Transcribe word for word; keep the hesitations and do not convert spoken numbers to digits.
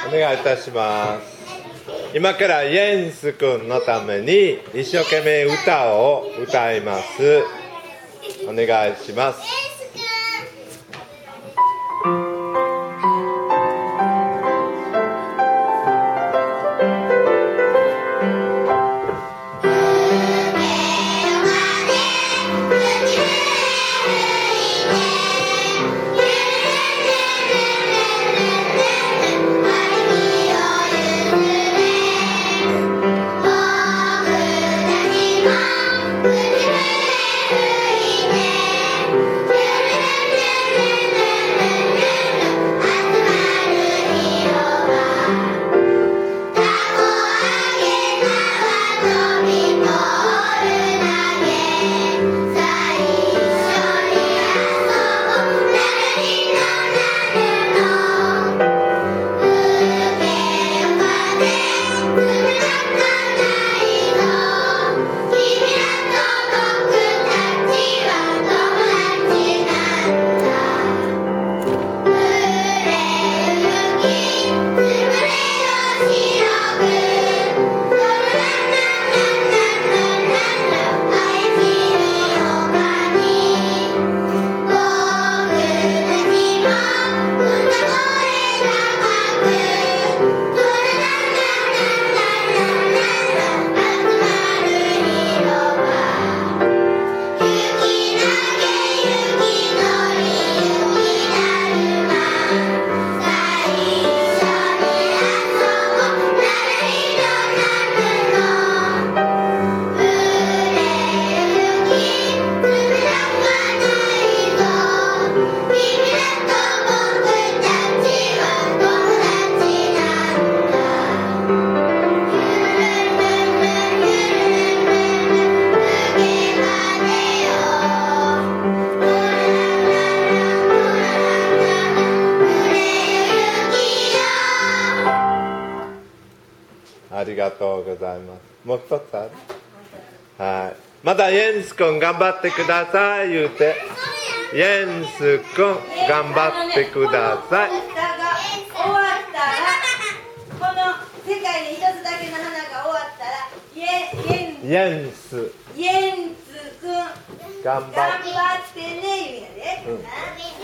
お願いいたします。今からイエンス君のために一生懸命歌を歌います。お願いします。ありがとうございます。もう一つある？はい。まだイエンス君頑張ってください言うて。イエンス君頑張ってください。 終わったら、この世界に一つだけの花が終わったら、イエンイエンスイエンス君頑張って頑張ってね言うやで。うん